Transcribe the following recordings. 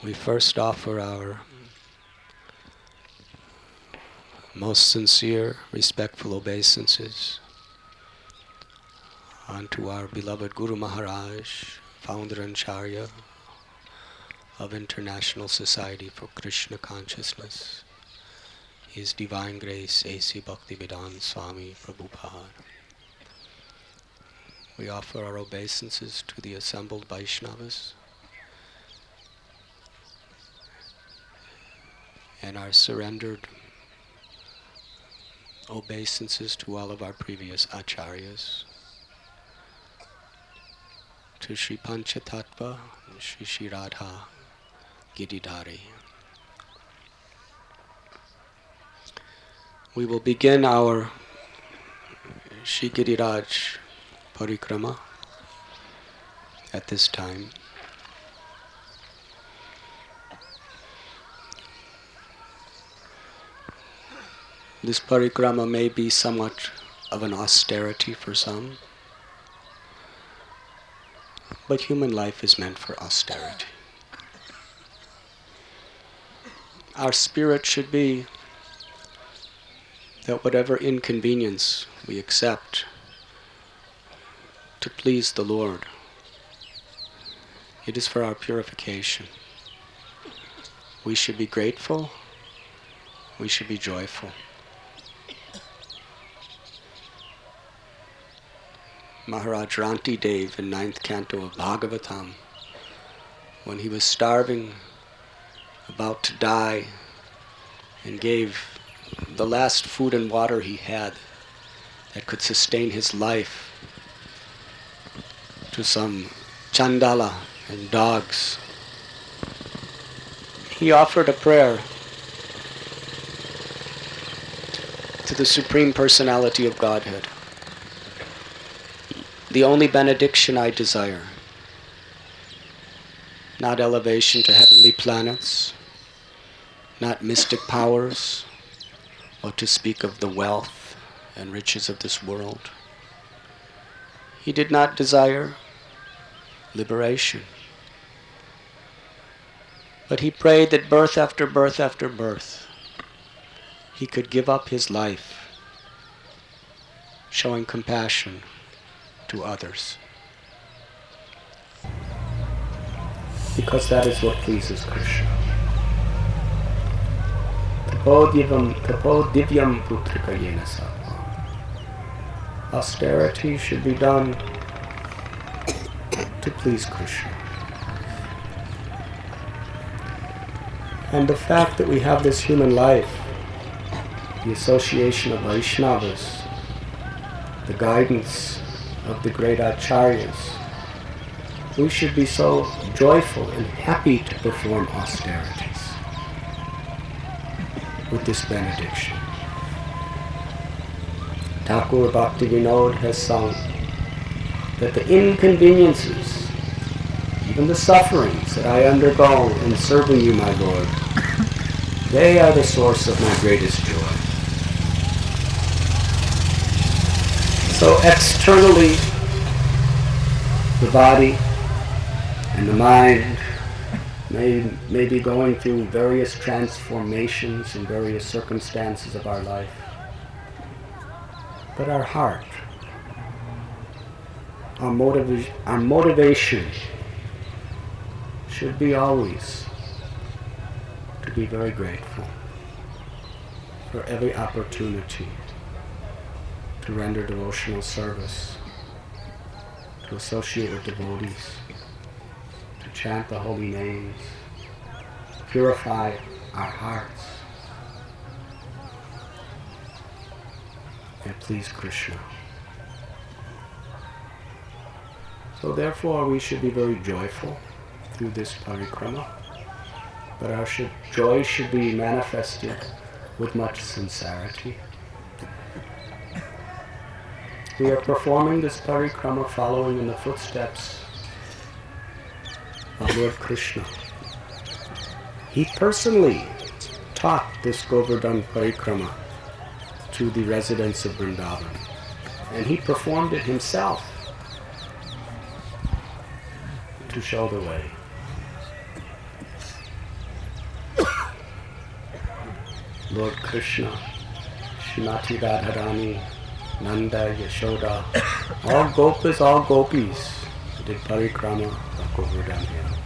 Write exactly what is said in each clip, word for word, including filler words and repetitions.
We first offer our most sincere, respectful obeisances unto our beloved Guru Maharaj, founder and Acharya of International Society for Krishna Consciousness, His Divine Grace A C Bhaktivedanta Swami Prabhupada. We offer our obeisances to the assembled Vaishnavas and our surrendered obeisances to all of our previous acharyas, to Sri Panchatattva and Sri Sri Radha Giridhari. We will begin our Sri Giriraj Parikrama at this time. This parikrama may be somewhat of an austerity for some, but human life is meant for austerity. Our spirit should be that whatever inconvenience we accept to please the Lord, it is for our purification. We should be grateful, we should be joyful. Maharaj Ranti Dev in ninth canto of Bhagavatam, when he was starving, about to die, and gave the last food and water he had that could sustain his life to some chandala and dogs, he offered a prayer to the Supreme Personality of Godhead. The only benediction I desire, not elevation to heavenly planets, not mystic powers, or to speak of the wealth and riches of this world. He did not desire liberation, but he prayed that birth after birth after birth, he could give up his life, showing compassion to others, because that is what pleases Krishna. Tapo divyam, tapo divyam putrika yena sattva. Austerity should be done to please Krishna. And the fact that we have this human life, the association of Vaishnavas, the guidance of the great acharyas, we should be so joyful and happy to perform austerities with this benediction. Thakur Bhaktivinoda has sung that the inconveniences, even the sufferings that I undergo in serving you, my Lord, they are the source of my greatest joy. So externally, the body and the mind may, may be going through various transformations in various circumstances of our life. But our heart, our, motiva- our motivation should be always to be very grateful for every opportunity to render devotional service, to associate with devotees, to chant the holy names, purify our hearts, and please Krishna. So therefore we should be very joyful through this parikrama, but our should, joy should be manifested with much sincerity. We are performing this parikrama following in the footsteps of Lord Krishna. He personally taught this Govardhan parikrama to the residents of Vrindavan, and he performed it himself to show the way. Lord Krishna, Srimati Radharani, Nanda, Yashoda, all gopas, all gopis did parikrama of Govardhan Hill.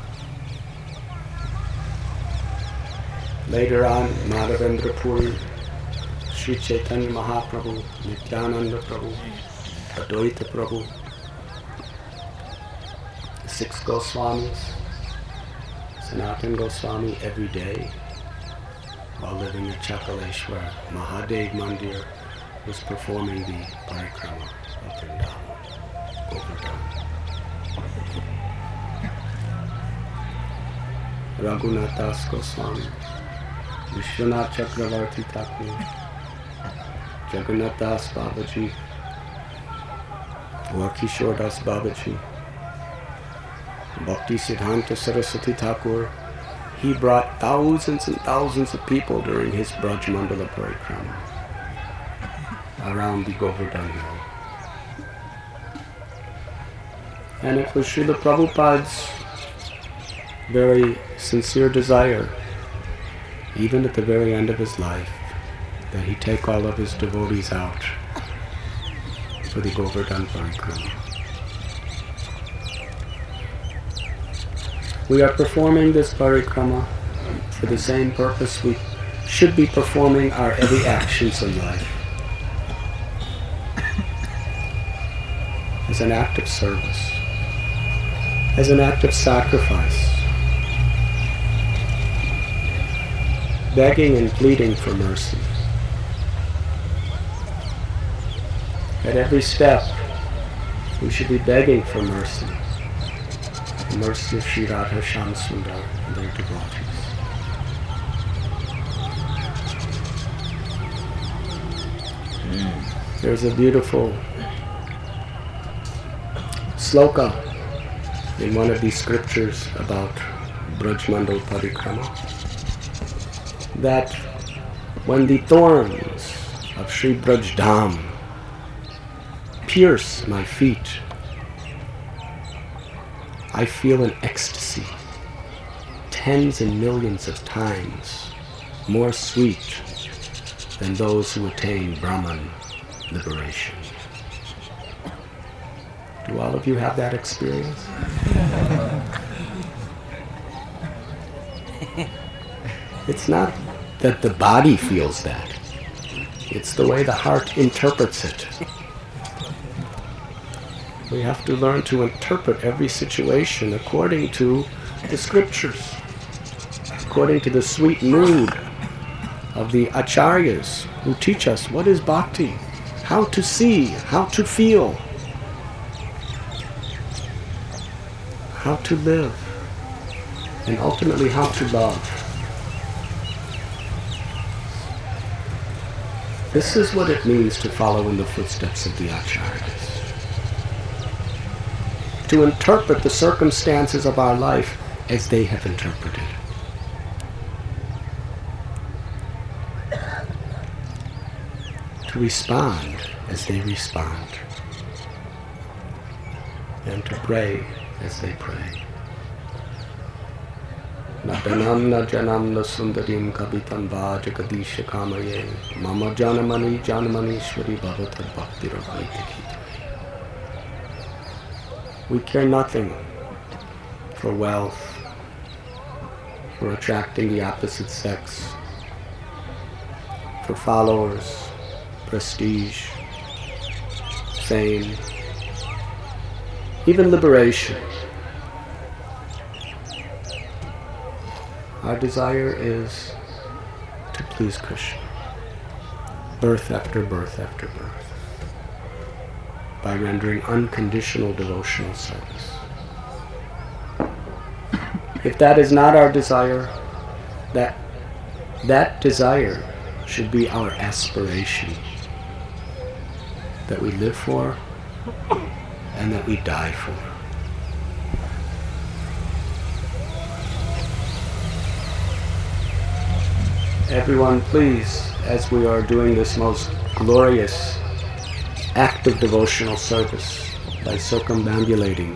Later on, Madhavendra Puri, Sri Chaitanya Mahaprabhu, Nityananda Prabhu, Advaita Prabhu, the six Goswamis, Sanatana Goswami every day, while living at Chakaleshwar, Mahadev Mandir was performing the parikrama of Vrindavan, Govardhan. Raghunath Das Goswami, Vishwanath Chakravarti Thakur, Jagannath Das Babaji, Kishore Das Babaji, Bhakti Siddhanta Saraswati Thakur, he brought thousands and thousands of people during his Braj Mandala Parikrama around the Govardhan Hill. And it was Srila Prabhupada's very sincere desire, even at the very end of his life, that he take all of his devotees out for the Govardhan Parikrama. We are performing this parikrama for the same purpose we should be performing our every actions in life, as an act of service, as an act of sacrifice, begging and pleading for mercy. At every step, we should be begging for mercy. The mercy of Sri Radha Shyam Sundar and their devotees. Mm. There's a beautiful sloka in one of these scriptures about Braj Mandal Parikrama, that when the thorns of Sri Braj Dham pierce my feet, I feel an ecstasy tens and millions of times more sweet than those who attain Brahman liberation. Do all of you have that experience? It's not that the body feels that. It's the way the heart interprets it. We have to learn to interpret every situation according to the scriptures, according to the sweet mood of the acharyas who teach us what is bhakti, how to see, how to feel, how to live, and ultimately how to love. This is what it means to follow in the footsteps of the acharyas. To interpret the circumstances of our life as they have interpreted. To respond as they respond. And to pray as they pray. Nadanam na janam na sundarim kabitam va jagadisha kamaye mama janamani janamanishwari bhavatad bhakti ravaiti. We care nothing for wealth, for attracting the opposite sex, for followers, prestige, fame, even liberation. Our desire is to please Krishna, birth after birth after birth, by rendering unconditional devotional service. If that is not our desire, that that desire should be our aspiration, that we live for and that we die for. Everyone, please, as we are doing this most glorious act of devotional service by circumambulating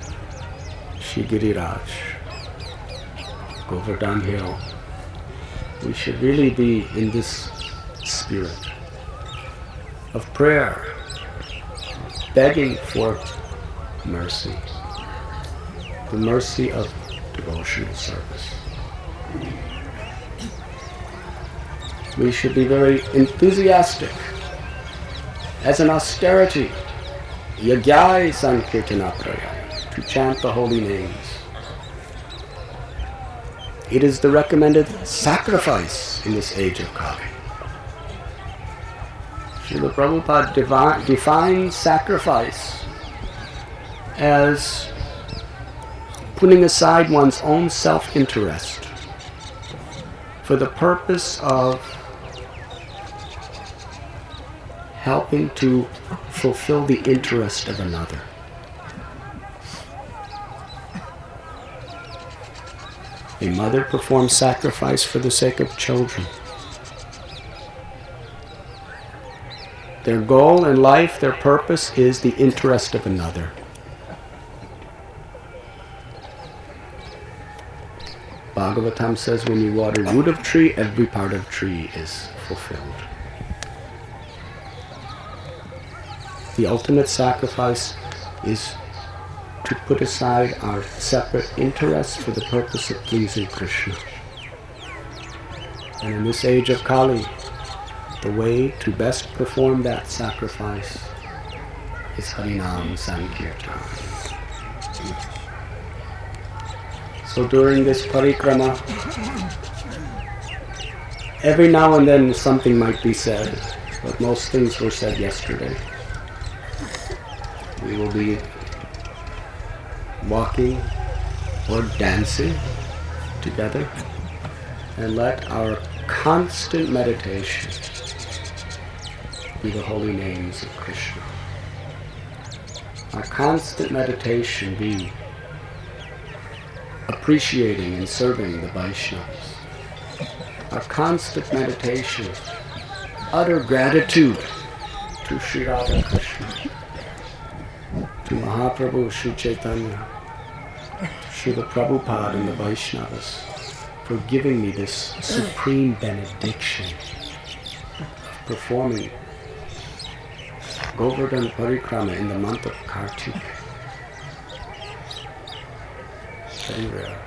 Shri Giriraj, Govardhan Hill, we should really be in this spirit of prayer, begging for mercy, the mercy of devotional service. We should be very enthusiastic as an austerity, Yagyai Sankirtana Prayaya, to chant the holy names. It is the recommended sacrifice in this age of Kali. Srila Prabhupada devi- defines sacrifice as putting aside one's own self-interest for the purpose of helping to fulfill the interest of another. A mother performs sacrifice for the sake of children. Their goal in life, their purpose is the interest of another. Bhagavatam says when you water root of tree, every part of tree is fulfilled. The ultimate sacrifice is to put aside our separate interests for the purpose of pleasing Krishna. And in this age of Kali, the way to best perform that sacrifice is Harinam Sankirtan. So during this parikrama, every now and then something might be said, but most things were said yesterday. We will be walking or dancing together, and let our constant meditation be the holy names of Krishna. Our constant meditation be appreciating and serving the Vaishnavas. Our constant meditation, utter gratitude to Sri Radha Krishna, to Mahaprabhu Sri Chaitanya, to Srila Prabhupada and the Vaishnavas for giving me this supreme benediction of performing Govardhan Parikrama in the month of Kartik. Very rare.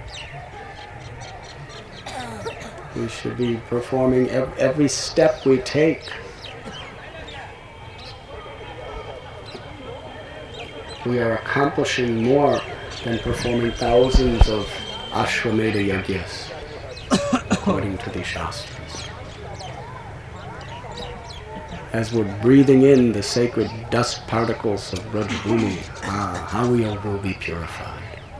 We should be performing ev- every step we take. We are accomplishing more than performing thousands of Ashwamedha Yagyas, according to the Shastras. As we're breathing in the sacred dust particles of Brajabhumi, ah, how we will be purified.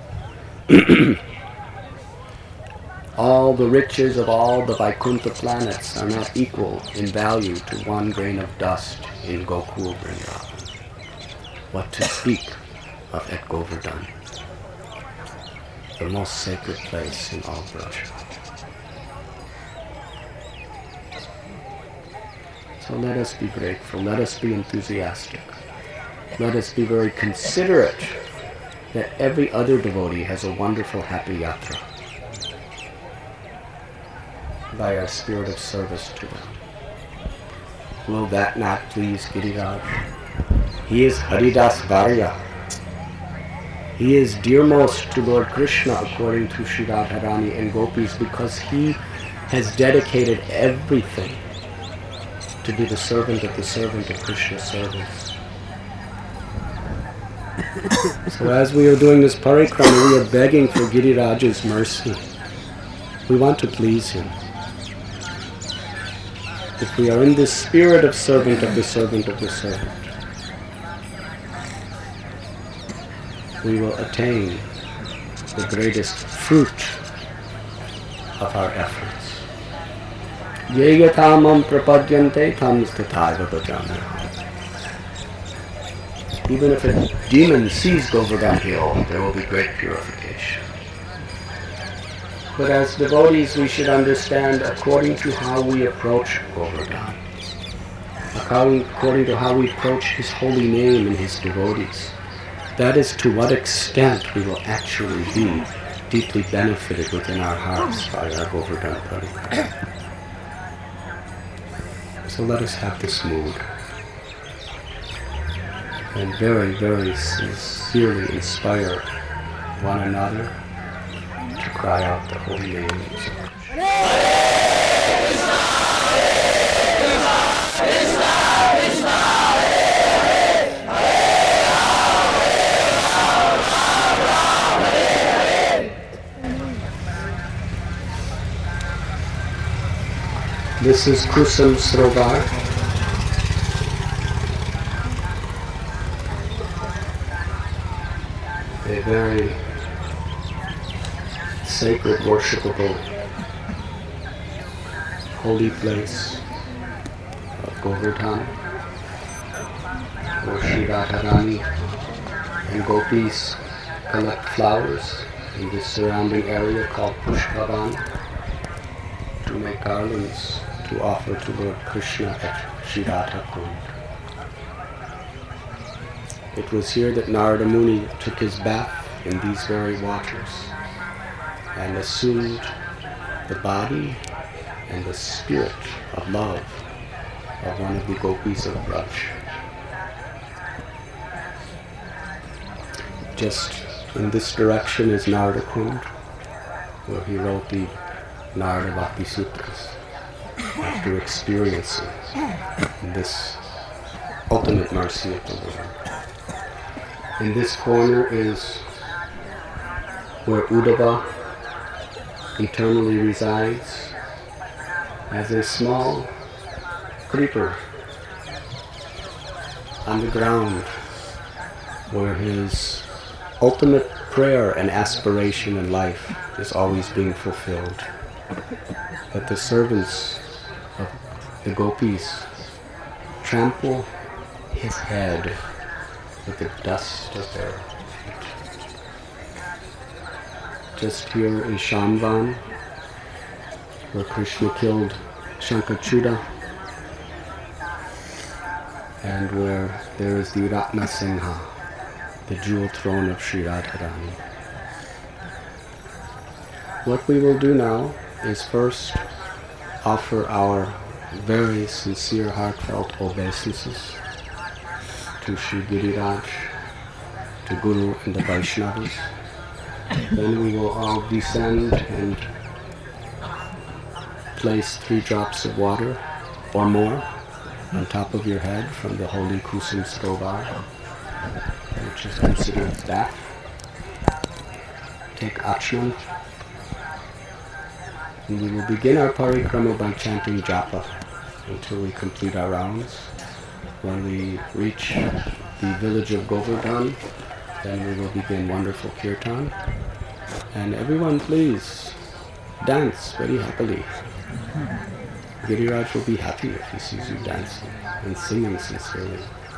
All the riches of all the Vaikuntha planets are not equal in value to one grain of dust in Gokul Vrindavan. What to speak of at Govardhan, the most sacred place in all Braja. So let us be grateful, let us be enthusiastic, let us be very considerate that every other devotee has a wonderful happy yatra by our spirit of service to them. Will that not please Giriraj? He is Haridas Varya. He is dearmost to Lord Krishna according to Sri Radharani and Gopis because he has dedicated everything to be the servant of the servant of Krishna's service. So as we are doing this parikrama, we are begging for Giriraj's mercy. We want to please him. If we are in this spirit of servant of the servant of the servant, we will attain the greatest fruit of our efforts. Yeyatamam prapadyante tam sthathaiva bhajamyaham. Even if a demon sees Govardhan Hill, there will be great purification. But as devotees, we should understand according to how we approach Govardhan, according to how we approach his holy name and his devotees. That is to what extent we will actually be deeply benefited within our hearts by our Govardhan Parikrama. So let us have this mood and very, very sincerely inspire one another to cry out the holy names of Krishna. This is Kusum Srovar. A very sacred, worshipable, holy place of Govardhan, where Sri Radharani and Gopis collect flowers in this surrounding area called Pushpavan to make garlands to offer to Lord Krishna at Sri Radha Kund. It was here that Narada Muni took his bath in these very waters and assumed the body and the spirit of love of one of the gopis of Braj. Just in this direction is Narada Kund, where he wrote the Narada Bhakti Sutras after experiencing this ultimate mercy of the Lord. In this corner is where Uddhava eternally resides as a small creeper on the ground, where his ultimate prayer and aspiration in life is always being fulfilled. That the servants of the gopis trample his head with the dust of their feet. Just here is Shamvan, where Krishna killed Shankachuda, and where there is the Ratna Singha, the jewel throne of Sri Radharani. What we will do now is first offer our very sincere, heartfelt obeisances to Sri Giriraj, to Guru and the Vaishnavas. Then we will all descend and place three drops of water or more on top of your head from the holy Kusum Srovar, which is considered bath. Take Achman, and we will begin our parikrama by chanting japa until we complete our rounds. When we reach the village of Govardhan, then we will begin wonderful kirtan. And everyone please dance very happily. Giriraj will be happy if he sees you dancing and singing sincerely.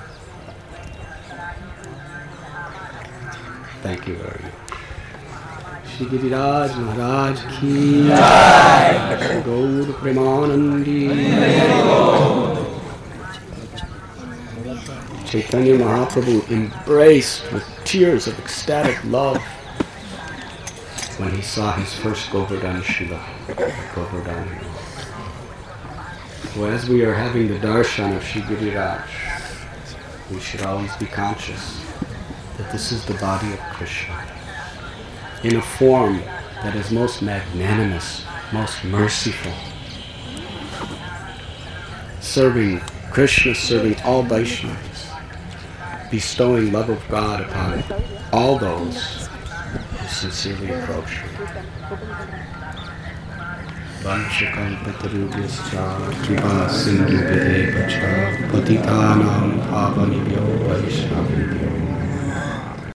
Thank you very much. Shri Giriraj Maharaj ki Jai. Shri Gaur Premanandi. Chaitanya Mahaprabhu embraced with tears of ecstatic love when he saw his first Govardhan Shiva, Govardhan. So as we are having the darshan of Shri Giriraj, we should always be conscious that this is the body of Krishna in a form that is most magnanimous, most merciful, serving Krishna, serving all Vaishnavas, bestowing love of God upon all those who sincerely approach him. Vanchakalpatarubhyascha kripa sindhubhye vacha patitanam pavanibhyo vaishnavibhyo